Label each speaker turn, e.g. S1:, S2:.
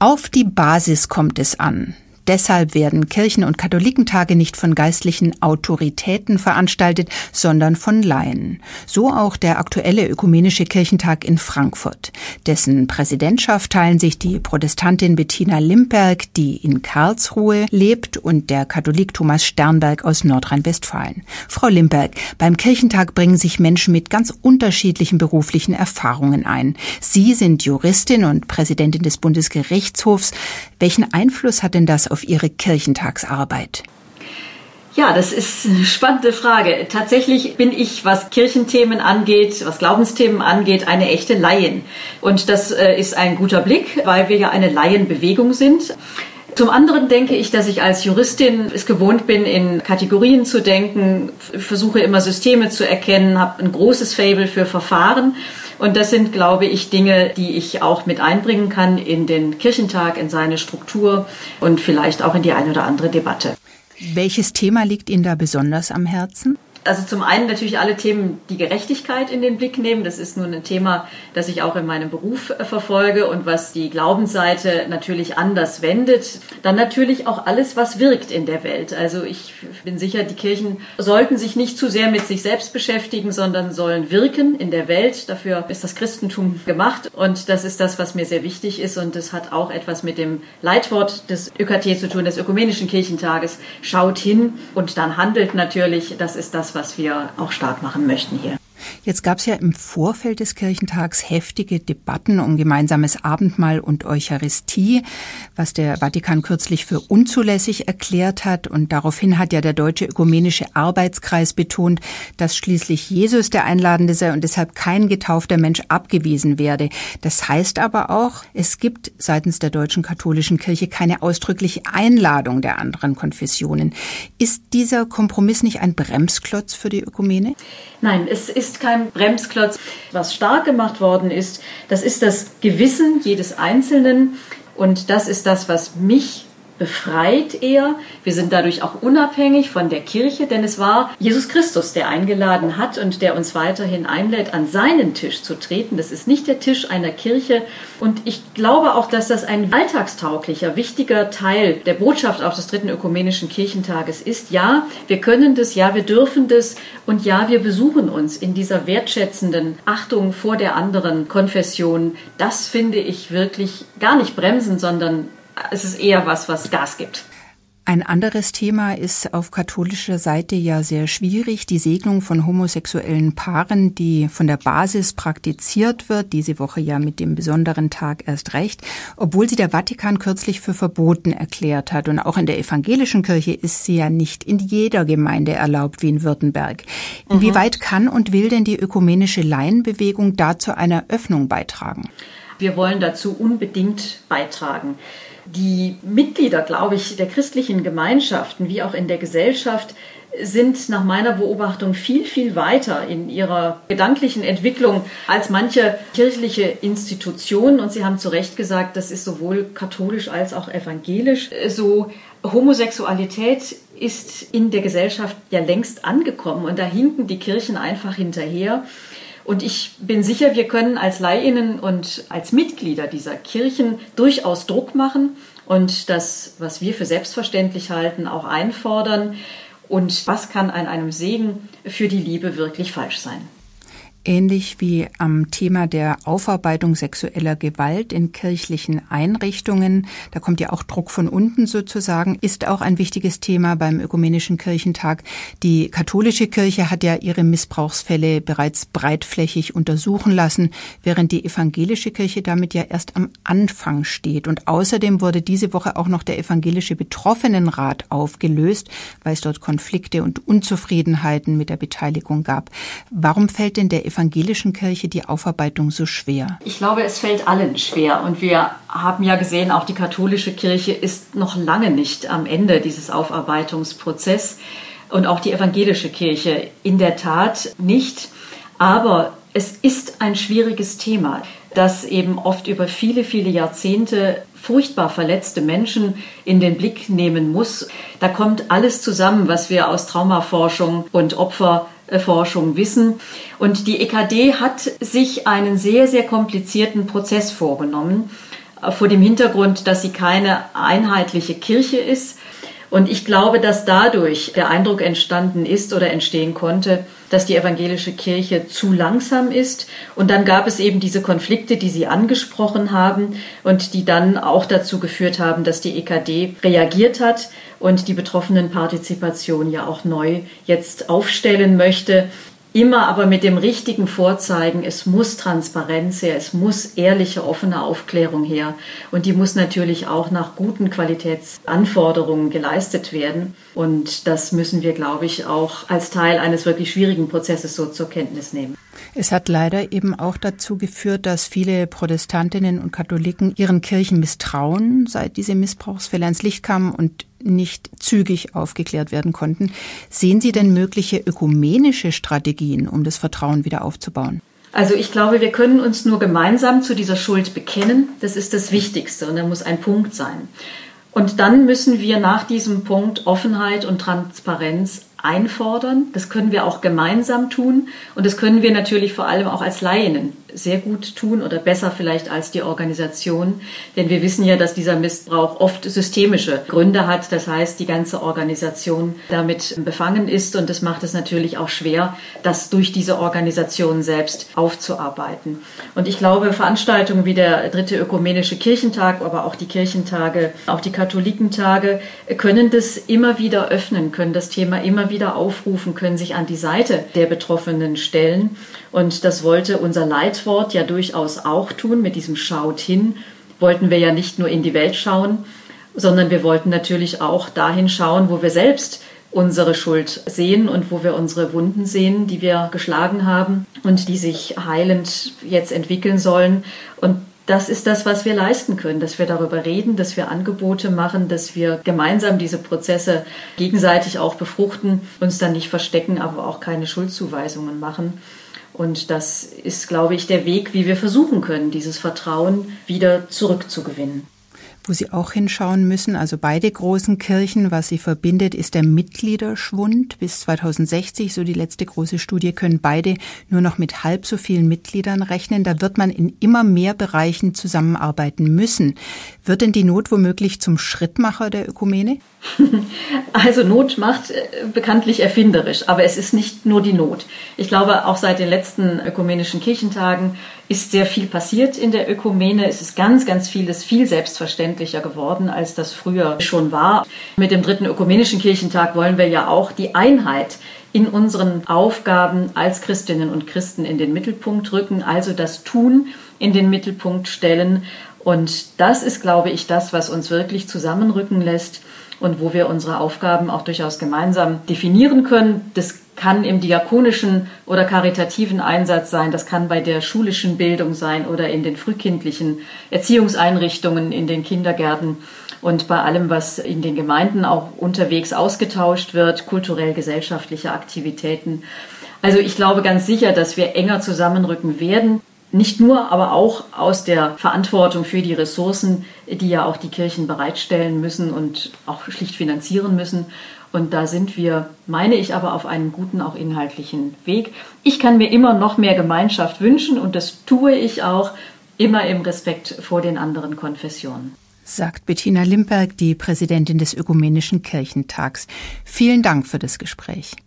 S1: Auf die Basis kommt es an. Deshalb werden Kirchen- und Katholikentage nicht von geistlichen Autoritäten veranstaltet, sondern von Laien. So auch der aktuelle Ökumenische Kirchentag in Frankfurt. Dessen Präsidentschaft teilen sich die Protestantin Bettina Limperg, die in Karlsruhe lebt, und der Katholik Thomas Sternberg aus Nordrhein-Westfalen. Frau Limperg, beim Kirchentag bringen sich Menschen mit ganz unterschiedlichen beruflichen Erfahrungen ein. Sie sind Juristin und Präsidentin des Bundesgerichtshofs. Welchen Einfluss hat denn das auf Ihre Kirchentagsarbeit?
S2: Ja, das ist eine spannende Frage. Tatsächlich bin ich, was Kirchenthemen angeht, was Glaubensthemen angeht, eine echte Laien. Und das ist ein guter Blick, weil wir ja eine Laienbewegung sind. Zum anderen denke ich, dass ich als Juristin es gewohnt bin, in Kategorien zu denken, versuche immer Systeme zu erkennen, habe ein großes Faible für Verfahren. Und das sind, glaube ich, Dinge, die ich auch mit einbringen kann in den Kirchentag, in seine Struktur und vielleicht auch in die eine oder andere Debatte.
S1: Welches Thema liegt Ihnen da besonders am Herzen?
S2: Also zum einen natürlich alle Themen, die Gerechtigkeit in den Blick nehmen. Das ist nun ein Thema, das ich auch in meinem Beruf verfolge und was die Glaubensseite natürlich anders wendet. Dann natürlich auch alles, was wirkt in der Welt. Also ich bin sicher, die Kirchen sollten sich nicht zu sehr mit sich selbst beschäftigen, sondern sollen wirken in der Welt. Dafür ist das Christentum gemacht und das ist das, was mir sehr wichtig ist. Und das hat auch etwas mit dem Leitwort des ÖKT zu tun, des Ökumenischen Kirchentages. Schaut hin und dann handelt natürlich. Das ist das, was wir auch stark machen möchten hier.
S1: Jetzt gab es ja im Vorfeld des Kirchentags heftige Debatten um gemeinsames Abendmahl und Eucharistie, was der Vatikan kürzlich für unzulässig erklärt hat. Und daraufhin hat ja der Deutsche Ökumenische Arbeitskreis betont, dass schließlich Jesus der Einladende sei und deshalb kein getaufter Mensch abgewiesen werde. Das heißt aber auch, es gibt seitens der deutschen katholischen Kirche keine ausdrückliche Einladung der anderen Konfessionen. Ist dieser Kompromiss nicht ein Bremsklotz für die Ökumene?
S2: Nein, es ist kein Bremsklotz. Was stark gemacht worden ist, das ist das Gewissen jedes Einzelnen und das ist das, was mich befreit eher. Wir sind dadurch auch unabhängig von der Kirche, denn es war Jesus Christus, der eingeladen hat und der uns weiterhin einlädt, an seinen Tisch zu treten. Das ist nicht der Tisch einer Kirche. Und ich glaube auch, dass das ein alltagstauglicher, wichtiger Teil der Botschaft auch des Dritten Ökumenischen Kirchentages ist. Ja, wir können das, ja, wir dürfen das und ja, wir besuchen uns in dieser wertschätzenden Achtung vor der anderen Konfession. Das finde ich wirklich gar nicht bremsen, sondern es ist eher was Gas gibt.
S1: Ein anderes Thema ist auf katholischer Seite ja sehr schwierig, die Segnung von homosexuellen Paaren, die von der Basis praktiziert wird, diese Woche ja mit dem besonderen Tag erst recht, obwohl sie der Vatikan kürzlich für verboten erklärt hat. Und auch in der evangelischen Kirche ist sie ja nicht in jeder Gemeinde erlaubt wie in Württemberg. Inwieweit kann und will denn die ökumenische Laienbewegung da zu einer Öffnung beitragen?
S2: Wir wollen dazu unbedingt beitragen. Die Mitglieder, glaube ich, der christlichen Gemeinschaften wie auch in der Gesellschaft sind nach meiner Beobachtung viel, viel weiter in ihrer gedanklichen Entwicklung als manche kirchliche Institutionen. Und Sie haben zu Recht gesagt, das ist sowohl katholisch als auch evangelisch so. Homosexualität ist in der Gesellschaft ja längst angekommen und da hinken die Kirchen einfach hinterher. Und ich bin sicher, wir können als Laiinnen und als Mitglieder dieser Kirchen durchaus Druck machen und das, was wir für selbstverständlich halten, auch einfordern. Und was kann an einem Segen für die Liebe wirklich falsch sein?
S1: Ähnlich wie am Thema der Aufarbeitung sexueller Gewalt in kirchlichen Einrichtungen, da kommt ja auch Druck von unten sozusagen, ist auch ein wichtiges Thema beim Ökumenischen Kirchentag. Die katholische Kirche hat ja ihre Missbrauchsfälle bereits breitflächig untersuchen lassen, während die evangelische Kirche damit ja erst am Anfang steht. Und außerdem wurde diese Woche auch noch der evangelische Betroffenenrat aufgelöst, weil es dort Konflikte und Unzufriedenheiten mit der Beteiligung gab. Warum fällt denn der evangelischen Kirche die Aufarbeitung so schwer?
S2: Ich glaube, es fällt allen schwer. Und wir haben ja gesehen, auch die katholische Kirche ist noch lange nicht am Ende dieses Aufarbeitungsprozesses. Und auch die evangelische Kirche in der Tat nicht. Aber es ist ein schwieriges Thema, das eben oft über viele, viele Jahrzehnte furchtbar verletzte Menschen in den Blick nehmen muss. Da kommt alles zusammen, was wir aus Traumaforschung und Opferforschung wissen. Und die EKD hat sich einen sehr, sehr komplizierten Prozess vorgenommen, vor dem Hintergrund, dass sie keine einheitliche Kirche ist. Und ich glaube, dass dadurch der Eindruck entstanden ist oder entstehen konnte, dass die evangelische Kirche zu langsam ist. Und dann gab es eben diese Konflikte, die Sie angesprochen haben und die dann auch dazu geführt haben, dass die EKD reagiert hat und die Betroffenenpartizipation ja auch neu jetzt aufstellen möchte. Immer aber mit dem richtigen Vorzeigen, es muss Transparenz her, es muss ehrliche, offene Aufklärung her und die muss natürlich auch nach guten Qualitätsanforderungen geleistet werden. Und das müssen wir, glaube ich, auch als Teil eines wirklich schwierigen Prozesses so zur Kenntnis nehmen.
S1: Es hat leider eben auch dazu geführt, dass viele Protestantinnen und Katholiken ihren Kirchen misstrauen, seit diese Missbrauchsfälle ans Licht kamen und nicht zügig aufgeklärt werden konnten. Sehen Sie denn mögliche ökumenische Strategien, um das Vertrauen wieder aufzubauen?
S2: Also ich glaube, wir können uns nur gemeinsam zu dieser Schuld bekennen. Das ist das Wichtigste und da muss ein Punkt sein. Und dann müssen wir nach diesem Punkt Offenheit und Transparenz einfordern. Das können wir auch gemeinsam tun und das können wir natürlich vor allem auch als Laien sehr gut tun oder besser vielleicht als die Organisation. Denn wir wissen ja, dass dieser Missbrauch oft systemische Gründe hat. Das heißt, die ganze Organisation damit befangen ist und das macht es natürlich auch schwer, das durch diese Organisation selbst aufzuarbeiten. Und ich glaube, Veranstaltungen wie der 3. Ökumenische Kirchentag, aber auch die Kirchentage, auch die Katholikentage können das immer wieder öffnen, können das Thema immer wieder aufrufen, können sich an die Seite der Betroffenen stellen. Und das wollte unser Leitwort ja durchaus auch tun. Mit diesem Schaut hin wollten wir ja nicht nur in die Welt schauen, sondern wir wollten natürlich auch dahin schauen, wo wir selbst unsere Schuld sehen und wo wir unsere Wunden sehen, die wir geschlagen haben und die sich heilend jetzt entwickeln sollen. Und das ist das, was wir leisten können, dass wir darüber reden, dass wir Angebote machen, dass wir gemeinsam diese Prozesse gegenseitig auch befruchten, uns dann nicht verstecken, aber auch keine Schuldzuweisungen machen. Und das ist, glaube ich, der Weg, wie wir versuchen können, dieses Vertrauen wieder zurückzugewinnen.
S1: Wo Sie auch hinschauen müssen, also beide großen Kirchen, was sie verbindet, ist der Mitgliederschwund. Bis 2060, so die letzte große Studie, können beide nur noch mit halb so vielen Mitgliedern rechnen. Da wird man in immer mehr Bereichen zusammenarbeiten müssen. Wird denn die Not womöglich zum Schrittmacher der Ökumene?
S2: Also Not macht bekanntlich erfinderisch, aber es ist nicht nur die Not. Ich glaube, auch seit den letzten ökumenischen Kirchentagen ist sehr viel passiert in der Ökumene. Es ist ganz, ganz vieles viel selbstverständlicher geworden, als das früher schon war. Mit dem 3. ökumenischen Kirchentag wollen wir ja auch die Einheit in unseren Aufgaben als Christinnen und Christen in den Mittelpunkt rücken, also das Tun in den Mittelpunkt stellen. Und das ist, glaube ich, das, was uns wirklich zusammenrücken lässt und wo wir unsere Aufgaben auch durchaus gemeinsam definieren können. Das kann im diakonischen oder karitativen Einsatz sein, das kann bei der schulischen Bildung sein oder in den frühkindlichen Erziehungseinrichtungen, in den Kindergärten und bei allem, was in den Gemeinden auch unterwegs ausgetauscht wird, kulturell-gesellschaftliche Aktivitäten. Also ich glaube ganz sicher, dass wir enger zusammenrücken werden. Nicht nur, aber auch aus der Verantwortung für die Ressourcen, die ja auch die Kirchen bereitstellen müssen und auch schlicht finanzieren müssen. Und da sind wir, meine ich, aber auf einem guten, auch inhaltlichen Weg. Ich kann mir immer noch mehr Gemeinschaft wünschen und das tue ich auch, immer im Respekt vor den anderen Konfessionen.
S1: Sagt Bettina Limperg, die Präsidentin des Ökumenischen Kirchentags. Vielen Dank für das Gespräch.